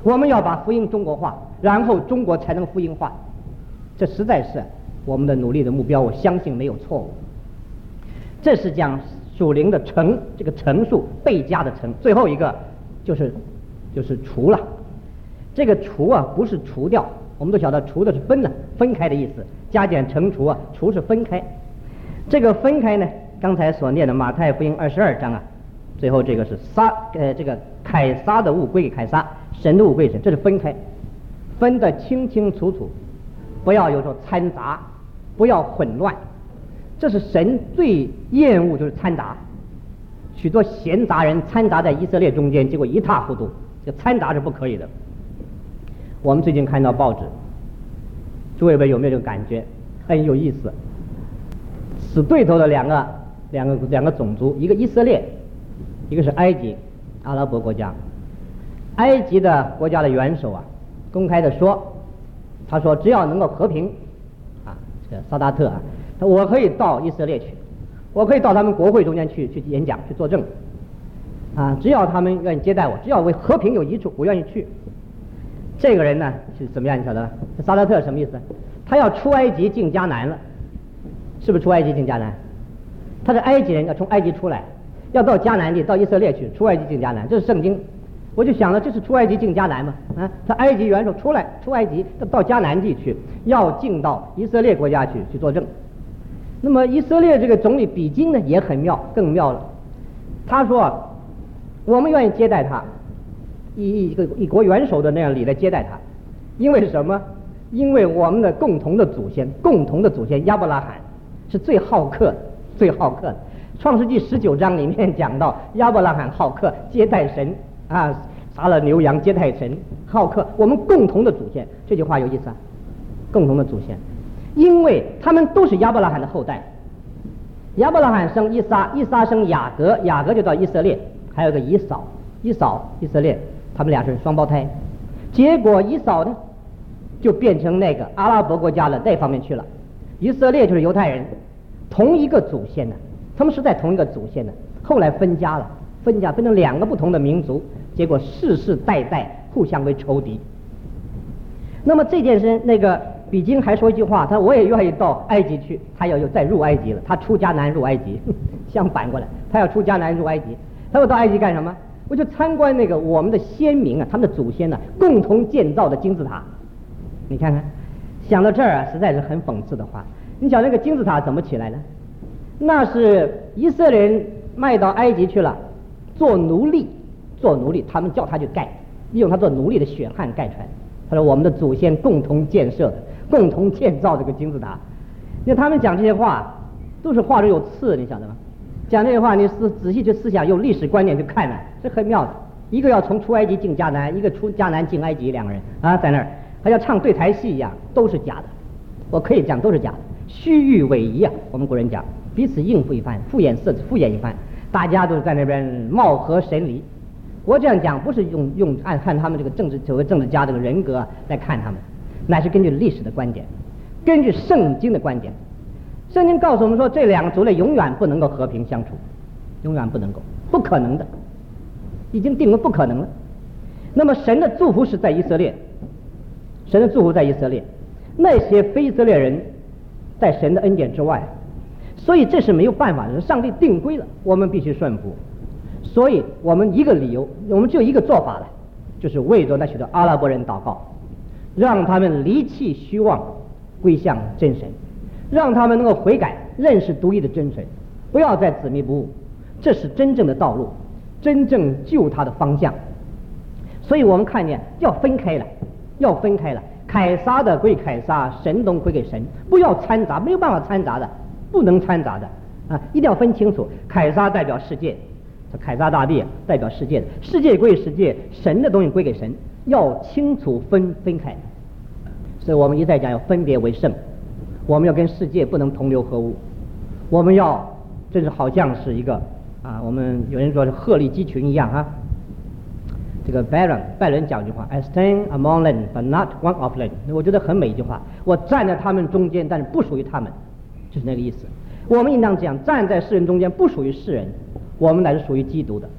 我们要把福音中国化，然后中国才能福音化。这实在是我们的努力的目标，我相信没有错误。这是讲属灵的乘，这个乘数倍加的乘。最后一个就是就是除了，这个除啊不是除掉，我们都晓得除的是分了，分开的意思。加减乘除啊，除是分开。这个分开呢，刚才所念的马太福音二十二章啊，最后这个是撒呃这个凯撒的物归给凯撒，神的物归神，这是分开，分得清清楚楚，不要有时候掺杂，不要混乱。这是神最厌恶，就是掺杂。许多闲杂人掺杂在以色列中间，结果一塌糊涂。这个掺杂是不可以的。我们最近看到报纸，诸位有没有这个感觉？很有意思。死对头的两个两个两个种族，一个以色列，一个是埃及，阿拉伯国家。埃及的国家的元首啊，公开的说，他说只要能够和平，啊，这个萨达特啊，我可以到以色列去，我可以到他们国会中间去去演讲去作证，啊，只要他们愿意接待我，只要为和平有益处，我愿意去。这个人呢是怎么样？你晓得？这萨达特什么意思？他要出埃及进迦南了，是不是出埃及进迦南？他是埃及人，要从埃及出来，要到迦南地，到以色列去，出埃及进迦南，这是圣经。我就想了，这是出埃及进迦南嘛？啊，他埃及元首出来，出埃及到迦南地去，要进到以色列国家去去作证。那么以色列这个总理比金呢也很妙，更妙了。他说，我们愿意接待他，一一个一国元首的那样礼来接待他，因为什么？因为我们的共同的祖先，共同的祖先亚伯拉罕是最好客、最好客的。创世纪十九章里面讲到亚伯拉罕好客，接待神啊，杀了牛羊接待神，好客。我们共同的祖先，这句话有意思啊，共同的祖先。因为他们都是亚伯拉罕的后代，亚伯拉罕生以撒，以撒生雅各，雅各就到以色列，还有个以扫，以扫以色列，他们俩是双胞胎。结果以扫呢，就变成那个阿拉伯国家的那方面去了。以色列就是犹太人，同一个祖先呢，他们是在同一个祖先的，后来分家了，分家分成两个不同的民族，结果世世代代互相为仇敌。那么这件事，那个比金还说一句话，他说我也愿意到埃及去，他要又再入埃及了，他出迦南入埃及，相反过来，他要出迦南入埃及，他要到埃及干什么？我就参观那个我们的先民啊，他们的祖先呢、啊，共同建造的金字塔。你看看，想到这儿啊，实在是很讽刺的话。你想那个金字塔怎么起来呢？那是以色列人卖到埃及去了，做奴隶，做奴隶，他们叫他去盖，利用他做奴隶的血汗盖出来。他说我们的祖先共同建设的，共同建造这个金字塔。那他们讲这些话，都是话中有刺，你晓得吗？讲这些话，你思仔细去思想，用历史观念去看呢、啊，是很妙的。一个要从出埃及进迦南，一个出迦南进埃及，两个人啊在那儿，还要唱对台戏一样，都是假的。我可以讲都是假的，虚誉委夷啊。我们古人讲，彼此应付一番，敷衍色敷衍一番，大家都是在那边貌合神离。我这样讲不是用用按看他们这个政治所谓政治家这个人格来看他们，乃是根据历史的观点，根据圣经的观点。圣经告诉我们说，这两个族类永远不能够和平相处，永远不能够，不可能的，已经定为不可能了。那么神的祝福是在以色列，神的祝福在以色列，那些非以色列人在神的恩典之外，所以这是没有办法的，上帝定规了，我们必须顺服。所以我们一个理由，我们只有一个做法了，就是为着那许多阿拉伯人祷告，让他们离弃虚妄，归向真神，让他们能够悔改，认识独一的真神，不要再执迷不悟，这是真正的道路，真正救他的方向。所以我们看见要分开了，要分开了，凯撒的归凯撒，神东归给神，不要掺杂，没有办法掺杂的，不能掺杂的啊，一定要分清楚。凯撒代表世界，凯撒大帝代表世界的，世界归世界，神的东西归给神，要清楚分分开。所以我们一再讲要分别为圣，我们要跟世界不能同流合污，我们要真是好像是一个啊，我们有人说是鹤立鸡群一样啊。这个拜伦拜伦讲一句话 I stand among them but not one of them， 我觉得很美一句话，我站在他们中间，但是不属于他们，就是那个意思。我们应当这样，站在世人中间，不属于世人，我们乃是属于基督的，属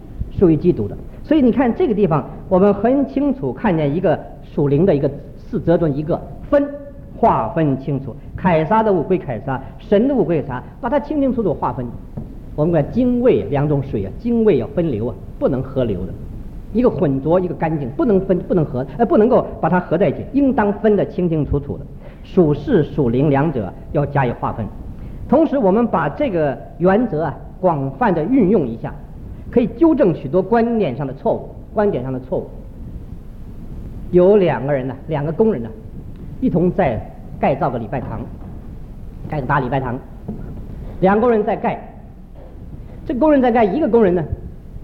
属于基督的。所以你看这个地方，我们很清楚看见一个属灵的一个四则中一个分划分清楚，凯撒的物归凯撒，神的物归啥，把它清清楚楚划分。我们管精卫两种水啊，精卫要分流啊，不能合流的，一个混浊一个干净，不能分不能合，呃不能够把它合在一起，应当分得清清楚楚的。属世属灵两者要加以划分。同时我们把这个原则啊广泛的运用一下，可以纠正许多观念上的错误观点上的错误。有两个人呢，两个工人呢，一同在盖造个礼拜堂，盖个大礼拜堂，两个工人在盖。这工人在盖，一个工人呢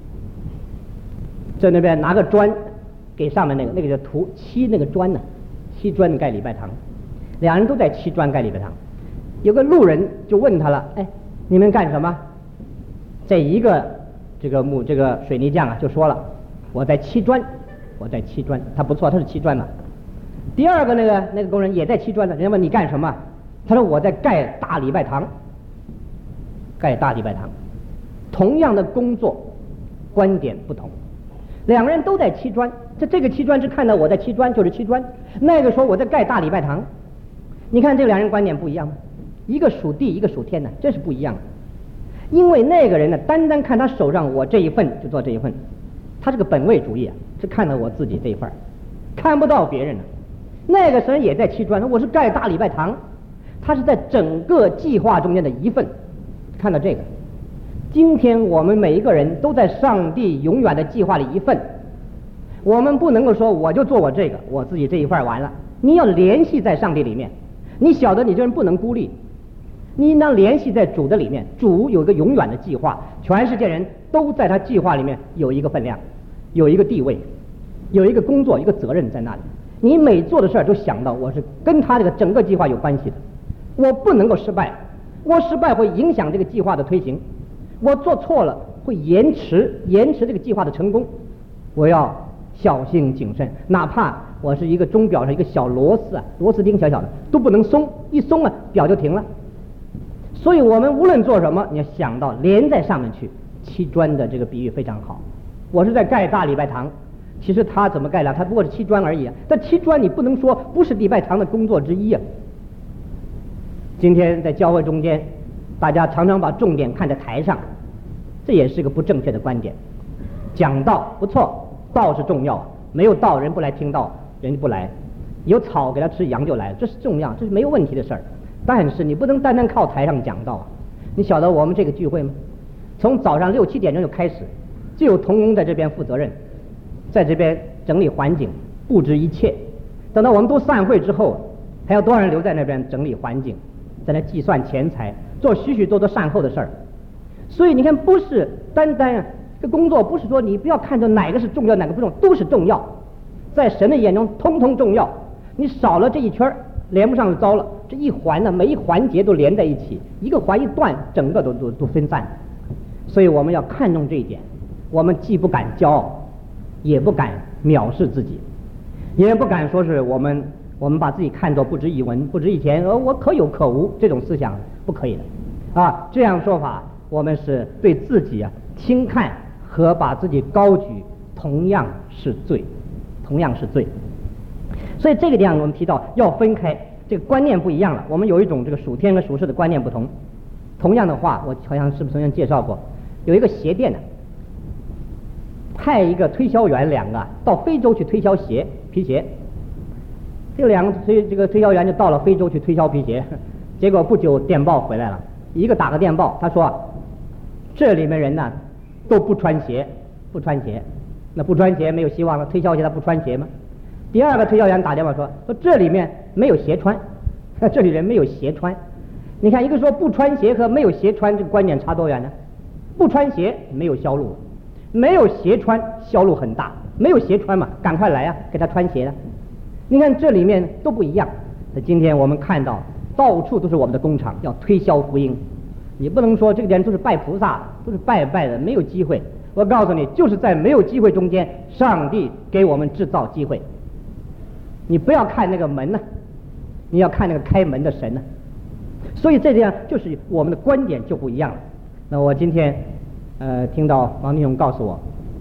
在那边拿个砖给上面那个那个叫涂漆那个砖呢，漆砖盖礼拜堂，两人都在漆砖盖礼拜堂。有个路人就问他了，哎，你们干什么？这一个这个木这个水泥匠啊就说了，我在砌砖，我在砌砖。他不错，他是砌砖嘛。第二个那个那个工人也在砌砖呢，人家问你干什么？他说我在盖大礼拜堂，盖大礼拜堂。同样的工作，观点不同，两个人都在砌砖。这这个砌砖是看到我在砌砖就是砌砖，那个说我在盖大礼拜堂。你看这两人观点不一样吗？一个属地，一个属天的，这是不一样的。因为那个人呢，单单看他手上我这一份就做这一份，他是个本位主义啊，是看到我自己这一份，看不到别人的。那个神也在砌砖，我是盖大礼拜堂，他是在整个计划中间的一份，看到这个。今天我们每一个人都在上帝永远的计划里一份，我们不能够说我就做我这个，我自己这一份完了。你要联系在上帝里面，你晓得你这人不能孤立，你应当联系在主的里面。主有一个永远的计划，全世界人都在他计划里面有一个分量，有一个地位，有一个工作，一个责任在那里。你每做的事儿都想到我是跟他这个整个计划有关系的，我不能够失败，我失败会影响这个计划的推行，我做错了会延迟延迟这个计划的成功，我要小心谨慎，哪怕我是一个钟表上一个小螺丝啊，螺丝钉小小的都不能松，一松啊表就停了。所以我们无论做什么，你要想到连在上面去。砌砖的这个比喻非常好，我是在盖大礼拜堂，其实他怎么盖了？他不过是砌砖而已啊。但砌砖你不能说不是礼拜堂的工作之一啊。今天在教会中间，大家常常把重点看在台上，这也是个不正确的观点。讲道不错，道是重要，没有道人不来听道，人就不来。有草给他吃，羊就来了，这是重要，这是没有问题的事儿。但是你不能单单靠台上讲道啊。你晓得我们这个聚会吗？从早上六七点钟就开始，就有同工在这边负责任，在这边整理环境，布置一切。等到我们都散会之后，还有多少人留在那边整理环境，在那计算钱财，做许许多多善后的事儿。所以你看，不是单单这工作，不是说你不要看着哪个是重要，哪个不重要，都是重要，在神的眼中通通重要。你少了这一圈连不上就糟了。这一环呢，每一环节都连在一起，一个环一断，整个都都都分散。所以我们要看重这一点，我们既不敢骄傲，也不敢藐视自己，也不敢说是我们我们把自己看作不值一文、不值一钱，而我可有可无，这种思想不可以的啊！这样说法，我们是对自己啊轻看和把自己高举同样是罪，同样是罪。所以这个地方我们提到要分开，这个观念不一样了。我们有一种这个属天和属世的观念不同。同样的话，我好像是不是曾经介绍过，有一个鞋店的，派一个推销员两个到非洲去推销鞋皮鞋。这两个推这个推销员就到了非洲去推销皮鞋，结果不久电报回来了，一个打个电报，他说这里面人呢都不穿鞋，不穿鞋，那不穿鞋没有希望了，推销鞋他不穿鞋吗？第二个推销员打电话说说这里面没有鞋穿，这里人没有鞋穿。你看一个说不穿鞋和没有鞋穿，这个观念差多远呢？不穿鞋没有销路，没有鞋穿销路很大，没有鞋穿嘛，赶快来啊，给他穿鞋啊。你看这里面都不一样。那今天我们看到到处都是我们的工厂要推销福音，你不能说这个人都是拜菩萨，都是拜拜的，没有机会。我告诉你，就是在没有机会中间，上帝给我们制造机会。你不要看那个门呢、啊，你要看那个开门的神呢、啊。所以这样就是我们的观点就不一样了。那我今天呃听到王弟兄告诉我，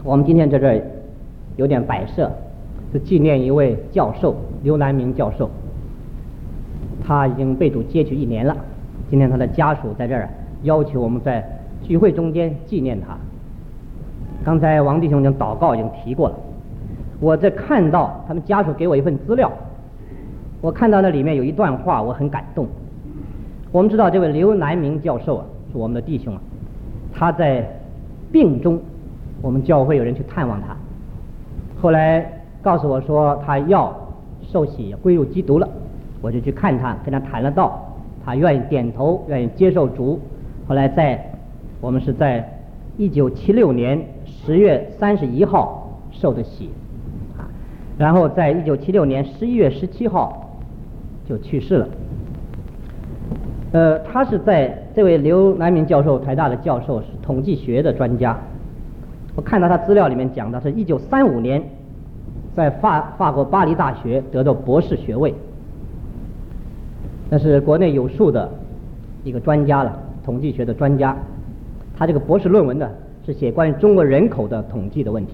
我们今天在这儿有点摆设，是纪念一位教授刘南明教授，他已经被主接去一年了。今天他的家属在这儿要求我们在聚会中间纪念他。刚才王弟兄已经祷告已经提过了，我在看到他们家属给我一份资料，我看到那里面有一段话，我很感动。我们知道这位刘南明教授啊，是我们的弟兄啊，他在病中，我们教会有人去探望他，后来告诉我说他要受洗归入基督了，我就去看他，跟他谈了道，他愿意点头，愿意接受主。后来在我们是在一九七六年十月三十一号受的洗，啊，然后在一九七六年十一月十七号就去世了。呃，他是在这位刘南明教授，台大的教授，是统计学的专家。我看到他资料里面讲的是一九三五年在法法国巴黎大学得到博士学位，那是国内有数的一个专家了，统计学的专家。他这个博士论文呢是写关于中国人口的统计的问题。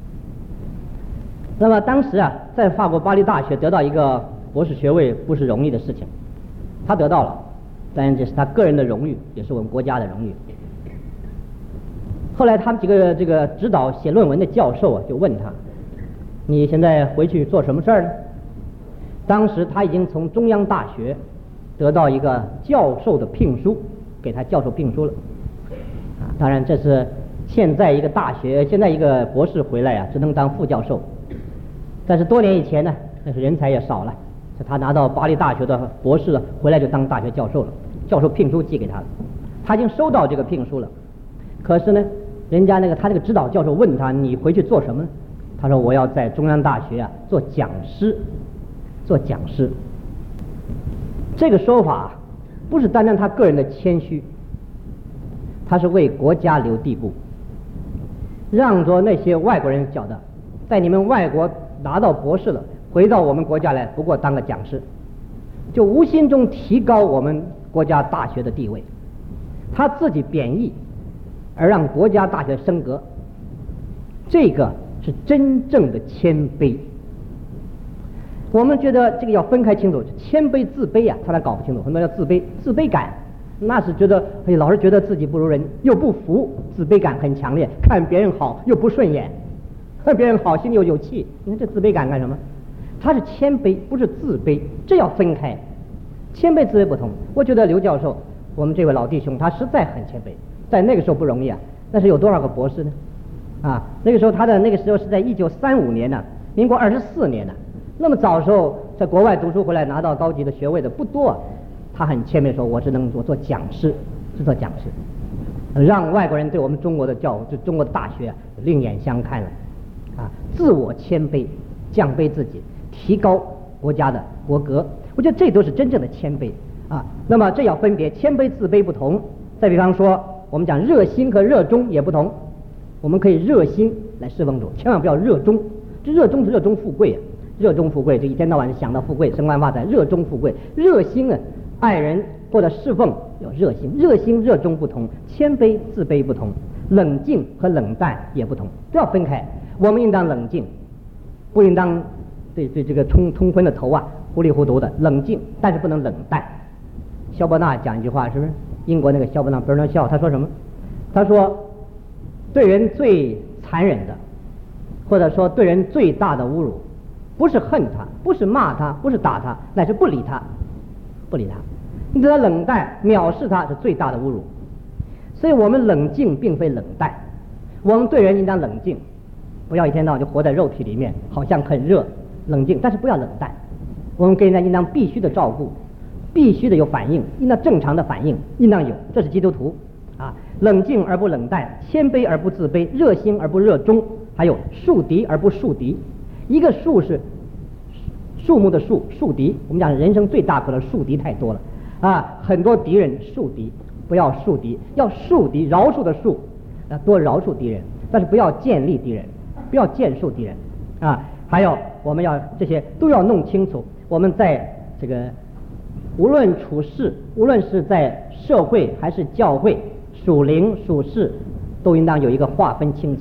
那么当时啊，在法国巴黎大学得到一个博士学位不是容易的事情，他得到了，当然这是他个人的荣誉，也是我们国家的荣誉。后来他们几个这个指导写论文的教授啊，就问他：“你现在回去做什么事儿呢？”当时他已经从中央大学得到一个教授的聘书，给他教授聘书了。啊，当然这是现在一个大学，现在一个博士回来啊，只能当副教授。但是多年以前呢，那是人才也少了，他拿到巴黎大学的博士了，回来就当大学教授了，教授聘书寄给他了，他已经收到这个聘书了。可是呢，人家那个他这个指导教授问他：“你回去做什么呢？”他说：“我要在中央大学啊做讲师，做讲师。”这个说法不是单单他个人的谦虚，他是为国家留地步，让着那些外国人晓得，在你们外国拿到博士了，回到我们国家来，不过当个讲师，就无形中提高我们国家大学的地位。他自己贬义，而让国家大学升格，这个是真正的谦卑。我们觉得这个要分开清楚，谦卑自卑啊，他还搞不清楚。什么叫自卑？自卑感，那是觉得哎，老是觉得自己不如人，又不服，自卑感很强烈，看别人好又不顺眼，看别人好心里又有气。你看这自卑感干什么？他是谦卑，不是自卑，这要分开。谦卑自卑不同。我觉得刘教授，我们这位老弟兄，他实在很谦卑，在那个时候不容易啊。那是有多少个博士呢？啊，那个时候他的那个时候是在一九三五年呢、啊，民国二十四年呢、啊。那么早时候在国外读书回来拿到高级的学位的不多、啊，他很谦卑说：“我只能做做讲师，是做讲师，让外国人对我们中国的教，就中国的大学啊另眼相看了。”啊，自我谦卑，降卑自己，提高国家的国格。我觉得这都是真正的谦卑啊。那么这要分别，谦卑自卑不同。再比方说，我们讲热心和热衷也不同。我们可以热心来侍奉主，千万不要热衷。这热衷是热衷富贵啊。热衷富贵，就一天到晚想到富贵，升官发财。热衷富贵，热心啊，爱人或者侍奉有热心，热心热衷不同，谦卑自卑不同，冷静和冷淡也不同，都要分开。我们应当冷静，不应当对对这个冲冲昏的头啊，糊里糊涂的冷静，但是不能冷淡。肖伯纳讲一句话，是不是？英国那个肖伯纳 Bernard Shaw 他说什么？他说，对人最残忍的，或者说对人最大的侮辱，不是恨他，不是骂他，不是打他，乃是不理他，不理他。你对他冷淡、藐视他是最大的侮辱。所以我们冷静并非冷淡，我们对人应当冷静，不要一天到晚就活在肉体里面，好像很热，冷静，但是不要冷淡。我们跟人家应当必须的照顾，必须的有反应，应当正常的反应，应当有，这是基督徒啊。冷静而不冷淡，谦卑而不自卑，热心而不热衷，还有树敌而不树敌。一个树是树木的树，树敌。我们讲人生最大可能树敌太多了啊，很多敌人，树敌，不要树敌，要树敌，饶恕的恕，啊，多饶恕敌人，但是不要建立敌人，不要建树敌人啊。还有我们要这些都要弄清楚。我们在这个无论处事，无论是在社会还是教会，属灵属世，都应当有一个划分清楚。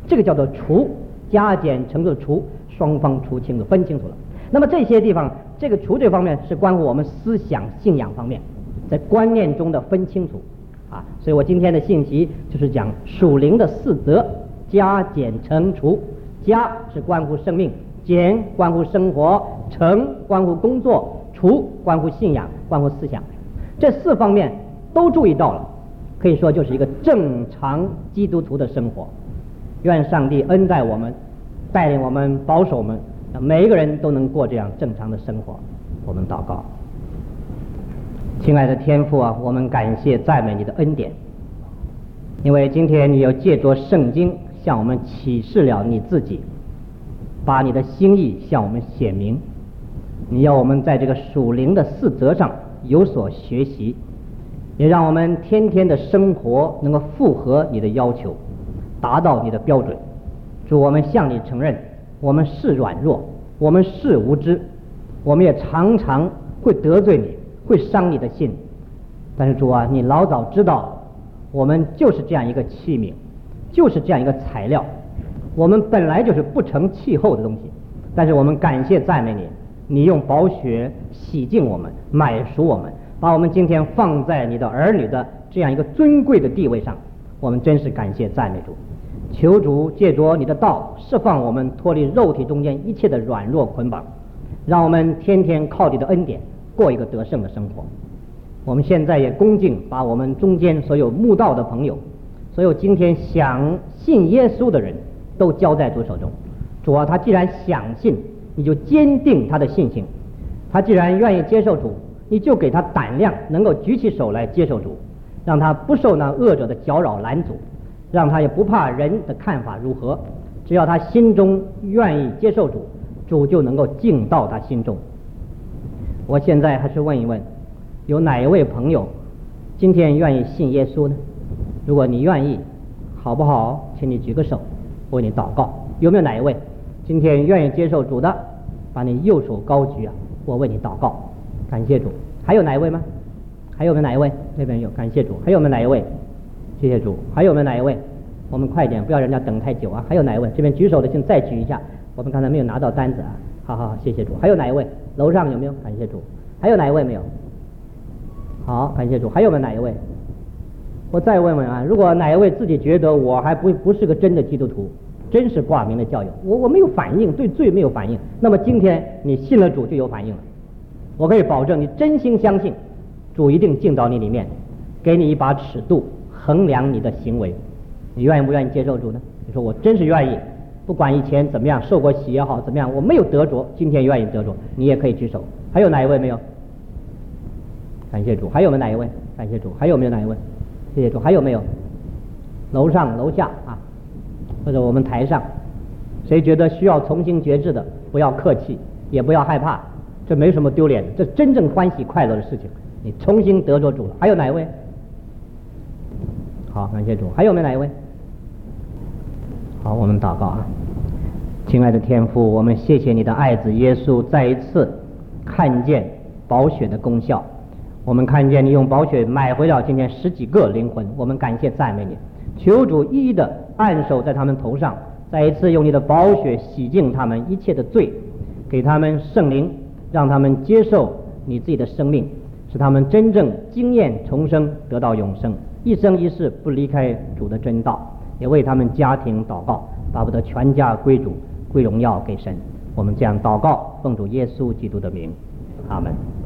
这个叫做除，加减乘除的除，双方除清楚分清楚了。那么这些地方，这个除这方面是关乎我们思想信仰方面，在观念中的分清楚啊。所以我今天的信息就是讲属灵的四则，加减乘除。加是关乎生命，减关乎生活，乘关乎工作，除关乎信仰，关乎思想。这四方面都注意到了，可以说就是一个正常基督徒的生活。愿上帝恩待我们，带领我们，保守我们，每一个人都能过这样正常的生活。我们祷告。亲爱的天父啊，我们感谢赞美你的恩典，因为今天你有借着圣经向我们启示了你自己，把你的心意向我们显明。你要我们在这个属灵的四则上有所学习，也让我们天天的生活能够符合你的要求，达到你的标准。主，我们向你承认，我们是软弱，我们是无知，我们也常常会得罪你，会伤你的心。但是主啊，你老早知道我们就是这样一个器皿，就是这样一个材料，我们本来就是不成气候的东西。但是我们感谢赞美你，你用宝血洗净我们，买赎我们，把我们今天放在你的儿女的这样一个尊贵的地位上。我们真是感谢赞美主。求主借着你的道释放我们，脱离肉体中间一切的软弱捆绑，让我们天天靠你的恩典过一个得胜的生活。我们现在也恭敬把我们中间所有慕道的朋友，所有今天想信耶稣的人都交在主手中。主啊，他既然想信，你就坚定他的信心；他既然愿意接受主，你就给他胆量，能够举起手来接受主，让他不受那恶者的搅扰拦阻，让他也不怕人的看法如何。只要他心中愿意接受主，主就能够进到他心中。我现在还是问一问，有哪一位朋友今天愿意信耶稣呢？如果你愿意，好不好？请你举个手，我为你祷告。有没有哪一位今天愿意接受主的？把你右手高举啊，我为你祷告。感谢主。还有哪一位吗？还有没有哪一位？那边有，感谢主。还有没有哪一位？谢谢主。还有没有哪一位？我们快点，不要人家等太久啊。还有哪一位？这边举手的请再举一下，我们刚才没有拿到单子啊。好好好，谢谢主。还有哪一位？楼上有没有？感谢主。还有哪一位没有？好，感谢主。还有没有哪一位？我再问问啊，如果哪一位自己觉得我还不不是个真的基督徒，真是挂名的教友，我我没有反应，对罪没有反应，那么今天你信了主就有反应了。我可以保证，你真心相信，主一定进到你里面，给你一把尺度衡量你的行为。你愿意不愿意接受主呢？你说我真是愿意，不管以前怎么样，受过洗也好，怎么样，我没有得着，今天愿意得着，你也可以举手。还有哪一位没有？感谢主。还有没有哪一位？感谢主。还有没有哪一位？谢谢主。还有没有？楼上楼下啊，或者我们台上，谁觉得需要重新决志的，不要客气，也不要害怕，这没什么丢脸的，这真正欢喜快乐的事情。你重新得着主了。还有哪一位？好，感谢主。还有没有哪一位？好，我们祷告啊。亲爱的天父，我们谢谢你的爱子耶稣再一次看见宝血的功效。我们看见你用宝血买回了今天十几个灵魂，我们感谢赞美你。求主一一的按手在他们头上，再一次用你的宝血洗净他们一切的罪，给他们圣灵，让他们接受你自己的生命，使他们真正经验重生，得到永生，一生一世不离开主的真道。也为他们家庭祷告，巴不得全家归主，归荣耀给神。我们这样祷告，奉主耶稣基督的名，阿门。